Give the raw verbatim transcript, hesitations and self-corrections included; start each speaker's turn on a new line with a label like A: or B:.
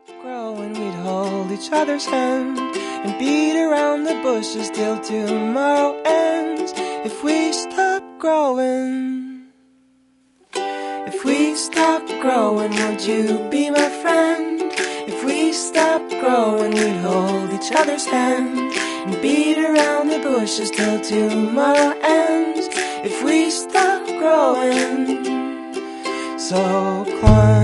A: growing, we'd hold each other's hand and beat around the bushes till tomorrow ends. If we stop growing, if we stop growing, would you be my friend? If we stop growing, we'd hold each other's hand and beat around the bushes till tomorrow ends. If we stop growing, so climb